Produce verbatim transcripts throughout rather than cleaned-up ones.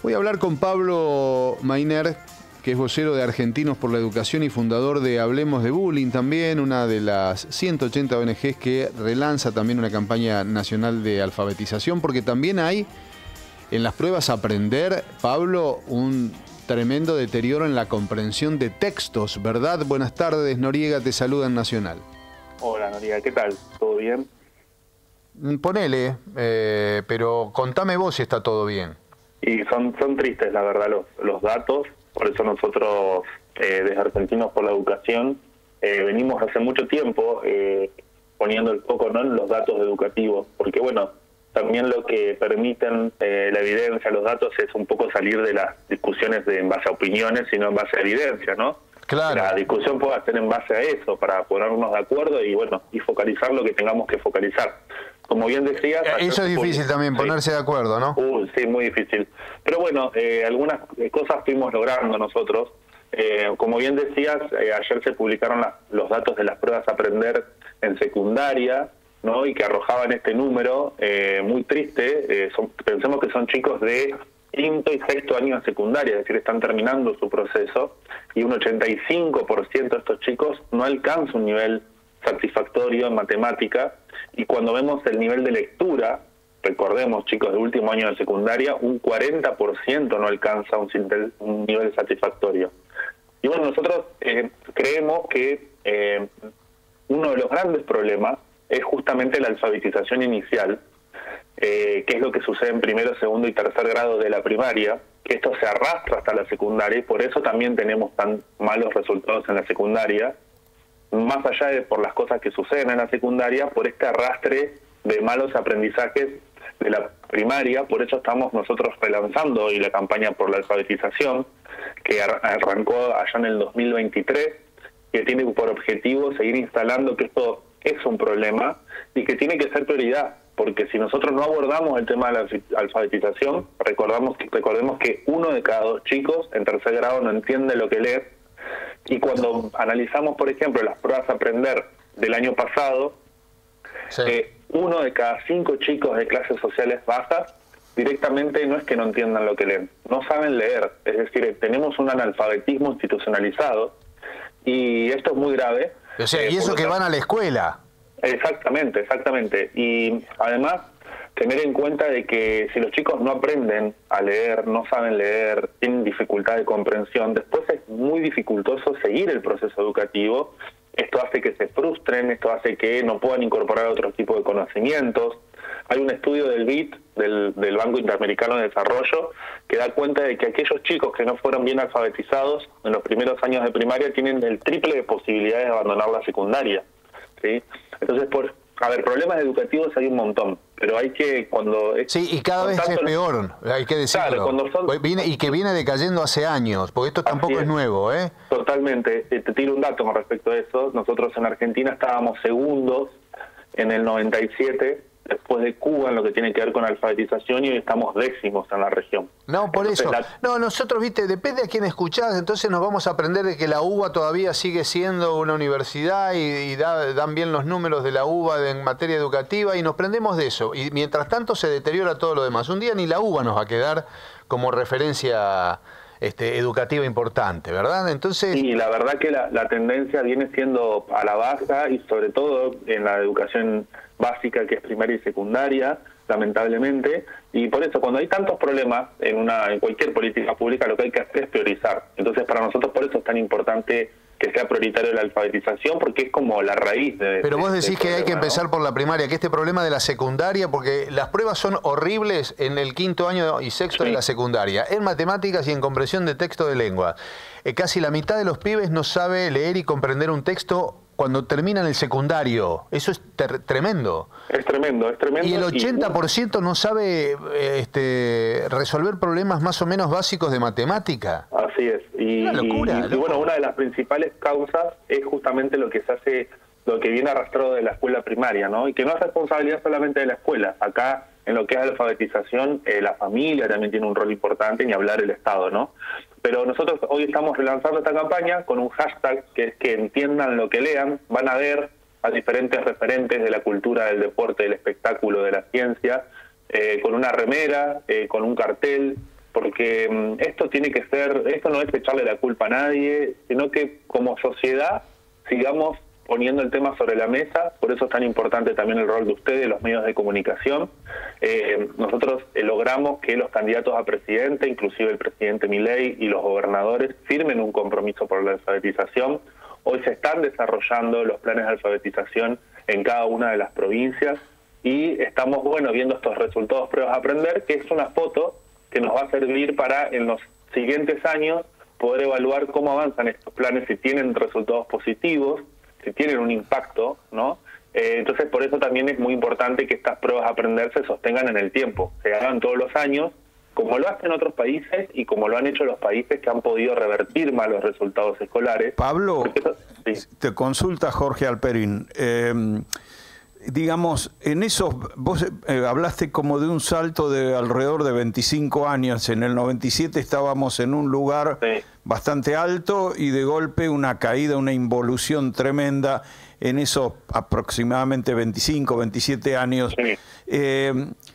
Voy a hablar con Pablo Mayner, que es vocero de Argentinos por la Educación y fundador de Hablemos de Bullying también, una de las ciento ochenta O N Ges que relanza también una campaña nacional de alfabetización, porque también hay en las pruebas Aprender, Pablo, un tremendo deterioro en la comprensión de textos, ¿verdad? Buenas tardes, Noriega, te saluda en Nacional. Hola Noriega, ¿qué tal? ¿Todo bien? Ponele, eh, pero contame vos si está todo bien. Y son, son tristes, la verdad, los, los datos. Por eso nosotros, eh, desde Argentinos por la Educación, eh, venimos hace mucho tiempo eh, poniendo el foco, ¿no?, en los datos educativos. Porque, bueno, también lo que permiten eh, la evidencia, los datos, es un poco salir de las discusiones de, en base a opiniones, sino en base a evidencia, ¿no? Claro. La discusión puede ser en base a eso, para ponernos de acuerdo y, bueno, y focalizar lo que tengamos que focalizar. Como bien decías... Eso es difícil también, ponerse sí. de acuerdo, ¿no? Uh, sí, muy difícil. Pero bueno, eh, algunas cosas fuimos logrando nosotros. Eh, como bien decías, eh, ayer se publicaron la, los datos de las pruebas Aprender en secundaria, ¿no? Y que arrojaban este número eh, muy triste. Eh, son, pensemos que son chicos de quinto y sexto año de secundaria, es decir, están terminando su proceso, y un ochenta y cinco por ciento de estos chicos no alcanza un nivel satisfactorio en matemática. Y cuando vemos el nivel de lectura, recordemos, chicos de último año de secundaria, un cuarenta por ciento no alcanza un, un nivel satisfactorio. Y bueno, nosotros eh, creemos que eh, uno de los grandes problemas es justamente la alfabetización inicial, eh, que es lo que sucede en primero, segundo y tercer grado de la primaria, que esto se arrastra hasta la secundaria, y por eso también tenemos tan malos resultados en la secundaria, más allá de por las cosas que suceden en la secundaria, por este arrastre de malos aprendizajes de la primaria. Por eso estamos nosotros relanzando hoy la campaña por la alfabetización, que arrancó allá en el dos mil veintitrés, que tiene por objetivo seguir instalando que esto es un problema y que tiene que ser prioridad, porque si nosotros no abordamos el tema de la alfabetización, recordamos que, recordemos que uno de cada dos chicos en tercer grado no entiende lo que lee. Y cuando analizamos, por ejemplo, las pruebas Aprender del año pasado, sí. eh, uno de cada cinco chicos de clases sociales bajas directamente no es que no entiendan lo que leen, no saben leer. Es decir, tenemos un analfabetismo institucionalizado y esto es muy grave. O sea, eh, y eso que van a la escuela. Exactamente, exactamente. Y además, tener en cuenta de que si los chicos no aprenden a leer, no saben leer, tienen dificultad de comprensión, después es muy dificultoso seguir el proceso educativo. Esto hace que se frustren, esto hace que no puedan incorporar otro tipo de conocimientos. Hay un estudio del B I D, del, del Banco Interamericano de Desarrollo, que da cuenta de que aquellos chicos que no fueron bien alfabetizados en los primeros años de primaria tienen el triple de posibilidades de abandonar la secundaria, ¿sí? Entonces, por... A ver, problemas educativos hay un montón, pero hay que cuando... Es, sí, y cada vez es peor, hay que decirlo. Claro, cuando son... viene, y que viene decayendo hace años, porque esto tampoco es. es nuevo, ¿eh? Totalmente. Te, te tiro un dato con respecto a eso. Nosotros en Argentina estábamos segundos en el noventa y siete, después de Cuba, en lo que tiene que ver con alfabetización, y hoy estamos décimos en la región. No, por Entonces, eso. La... No, nosotros, viste, depende a quién escuchás, entonces nos vamos a aprender de que la UBA todavía sigue siendo una universidad y, y da, dan bien los números de la UBA en materia educativa y nos prendemos de eso. Y mientras tanto se deteriora todo lo demás. Un día ni la UBA nos va a quedar como referencia este, educativa importante, ¿verdad? Entonces... Sí, la verdad que la, la tendencia viene siendo a la baja, y sobre todo en la educación básica, que es primaria y secundaria, lamentablemente. Y por eso, cuando hay tantos problemas en una en cualquier política pública, lo que hay que hacer es priorizar. Entonces, para nosotros por eso es tan importante que sea prioritario la alfabetización, porque es como la raíz de... Pero vos decís de, de que problema, hay que empezar, ¿no?, por la primaria, que este problema de la secundaria, porque las pruebas son horribles en el quinto año y sexto sí. de la secundaria, en matemáticas y en comprensión de texto de lengua. Eh, casi la mitad de los pibes no sabe leer y comprender un texto cuando terminan el secundario. Eso es tremendo. Es tremendo, es tremendo. Y el ochenta por ciento no sabe este, resolver problemas más o menos básicos de matemática. Así es. Y, una locura, y, y bueno, una de las principales causas es justamente lo que se hace, lo que viene arrastrado de la escuela primaria, ¿no? Y que no es responsabilidad solamente de la escuela. Acá, en lo que es alfabetización, eh, la familia también tiene un rol importante, ni hablar el Estado, ¿no? Pero nosotros hoy estamos relanzando esta campaña con un hashtag que es que entiendan lo que lean. Van a ver a diferentes referentes de la cultura, del deporte, del espectáculo, de la ciencia, eh, con una remera, eh, con un cartel, porque um, esto tiene que ser, esto no es echarle la culpa a nadie, sino que como sociedad sigamos poniendo el tema sobre la mesa. Por eso es tan importante también el rol de ustedes, los medios de comunicación. Eh, nosotros eh, logramos que los candidatos a presidente, inclusive el presidente Milei y los gobernadores, firmen un compromiso por la alfabetización. Hoy se están desarrollando los planes de alfabetización en cada una de las provincias y estamos, bueno, viendo estos resultados pruebas a aprender, que es una foto que nos va a servir para en los siguientes años poder evaluar cómo avanzan estos planes, si tienen resultados positivos, si tienen un impacto, ¿no? Eh, entonces, por eso también es muy importante que estas pruebas a aprender se sostengan en el tiempo, se hagan todos los años, como lo hacen otros países y como lo han hecho los países que han podido revertir malos resultados escolares. Pablo, eso, sí. te consulta Jorge Alperín. Eh, digamos, en esos, vos eh, hablaste como de un salto de alrededor de veinticinco años. En el noventa y siete estábamos en un lugar sí. bastante alto y de golpe una caída, una involución tremenda en esos aproximadamente veinticinco, veintisiete años. Sí. Eh,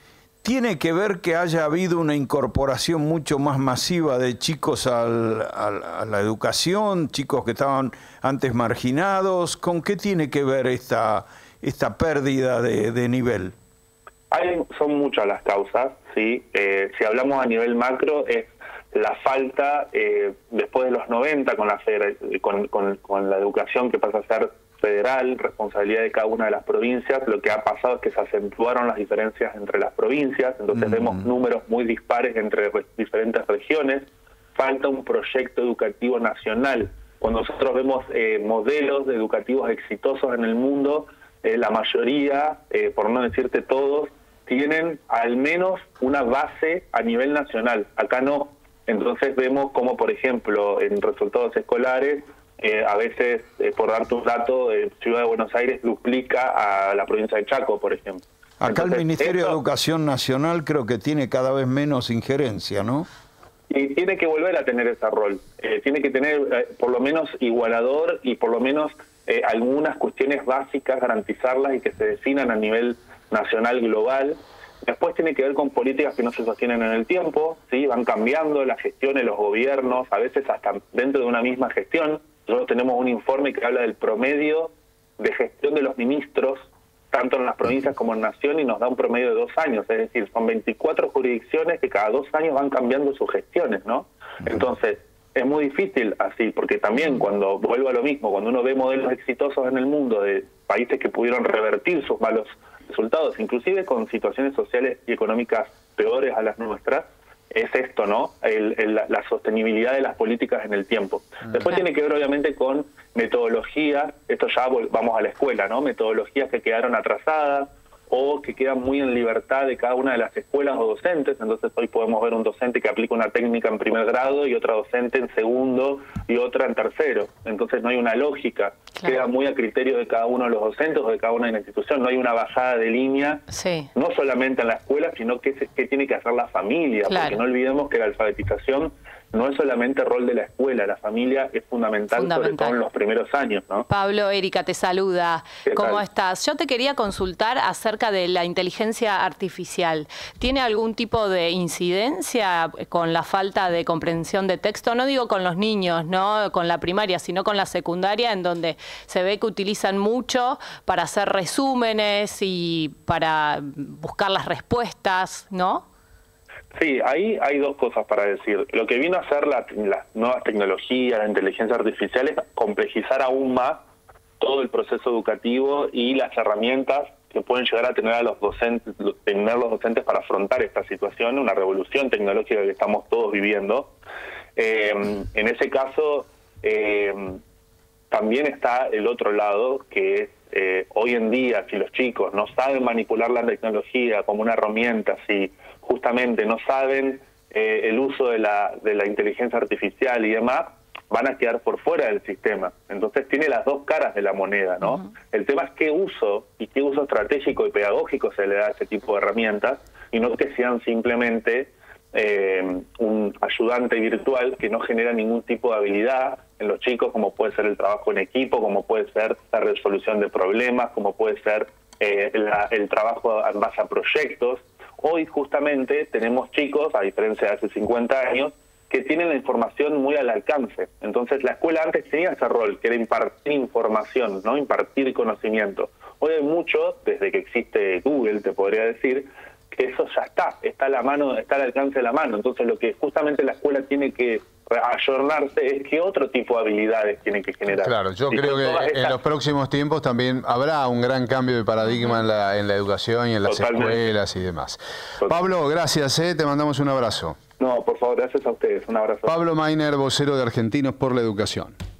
¿Tiene que ver que haya habido una incorporación mucho más masiva de chicos al, al, a la educación, chicos que estaban antes marginados? ¿Con qué tiene que ver esta, esta pérdida de, de nivel? Hay, son muchas las causas, ¿sí? Eh, si hablamos a nivel macro, es la falta, eh, después de los noventa, con la, con, con, con la educación que pasa a ser federal, responsabilidad de cada una de las provincias, lo que ha pasado es que se acentuaron las diferencias entre las provincias, entonces mm. vemos números muy dispares entre re diferentes regiones, falta un proyecto educativo nacional. Cuando nosotros vemos eh, modelos educativos exitosos en el mundo, eh, la mayoría, eh, por no decirte todos, tienen al menos una base a nivel nacional, acá no. Entonces vemos como, por ejemplo, en resultados escolares, Eh, a veces, eh, por darte un dato, eh, Ciudad de Buenos Aires duplica a la provincia de Chaco, por ejemplo. Acá Entonces, el Ministerio esto, de Educación Nacional creo que tiene cada vez menos injerencia, ¿no? Y tiene que volver a tener ese rol. Eh, tiene que tener eh, por lo menos igualador y por lo menos eh, algunas cuestiones básicas, garantizarlas y que se definan a nivel nacional, global. Después tiene que ver con políticas que no se sostienen en el tiempo, ¿sí? Van cambiando las gestiones, los gobiernos, a veces hasta dentro de una misma gestión. Nosotros tenemos un informe que habla del promedio de gestión de los ministros, tanto en las provincias como en Nación, y nos da un promedio de dos años. Es decir, son veinticuatro jurisdicciones que cada dos años van cambiando sus gestiones, ¿no? Entonces, es muy difícil así, porque también cuando, vuelvo a lo mismo, cuando uno ve modelos exitosos en el mundo de países que pudieron revertir sus malos resultados, inclusive con situaciones sociales y económicas peores a las nuestras, es esto, ¿no? El, el, la, la sostenibilidad de las políticas en el tiempo. Después tiene que ver, obviamente, con metodologías. Esto ya vamos a la escuela, ¿no? Metodologías que quedaron atrasadas o que quedan muy en libertad de cada una de las escuelas o docentes. Entonces hoy podemos ver un docente que aplica una técnica en primer grado y otra docente en segundo y otra en tercero. Entonces no hay una lógica. Claro. Queda muy a criterio de cada uno de los docentes o de cada una de la institución. No hay una bajada de línea, sí. no solamente en la escuela, sino que, que tiene que hacer la familia. Claro. Porque no olvidemos que la alfabetización no es solamente rol de la escuela, la familia es fundamental, fundamental. sobre todo en los primeros años, ¿no? Pablo, Erika te saluda. ¿Cómo tal? estás? Yo te quería consultar acerca de la inteligencia artificial. ¿Tiene algún tipo de incidencia con la falta de comprensión de texto? No digo con los niños, no con la primaria, sino con la secundaria, en donde se ve que utilizan mucho para hacer resúmenes y para buscar las respuestas, ¿no? Sí, ahí hay dos cosas para decir. Lo que vino a hacer la, las nuevas tecnologías, la inteligencia artificial, es complejizar aún más todo el proceso educativo y las herramientas que pueden llegar a tener a los docentes, tener los docentes para afrontar esta situación, una revolución tecnológica que estamos todos viviendo. Eh, en ese caso, eh, también está el otro lado, que es eh, hoy en día, si los chicos no saben manipular la tecnología como una herramienta, si justamente no saben eh, el uso de la, de la inteligencia artificial y demás, van a quedar por fuera del sistema. Entonces tiene las dos caras de la moneda, ¿no? Uh-huh. El tema es qué uso y qué uso estratégico y pedagógico se le da a ese tipo de herramientas, y no que sean simplemente eh, un ayudante virtual que no genera ningún tipo de habilidad en los chicos, como puede ser el trabajo en equipo, como puede ser la resolución de problemas, como puede ser eh, la, el trabajo en base a proyectos, Hoy justamente tenemos chicos, a diferencia de hace cincuenta años, que tienen la información muy al alcance. Entonces la escuela antes tenía ese rol, que era impartir información, no impartir conocimiento. Hoy hay mucho, desde que existe Google, te podría decir, que eso ya está, está a la mano, está al alcance de la mano. Entonces lo que justamente la escuela tiene que ayornarse es qué otro tipo de habilidades tiene que generar. Claro, yo y creo que estas... en los próximos tiempos también habrá un gran cambio de paradigma en la, en la educación y en las Totalmente. escuelas y demás. Totalmente. Pablo, gracias, ¿eh? Te mandamos un abrazo. No, por favor, gracias a ustedes. Un abrazo. Pablo Mainer, vocero de Argentinos por la Educación.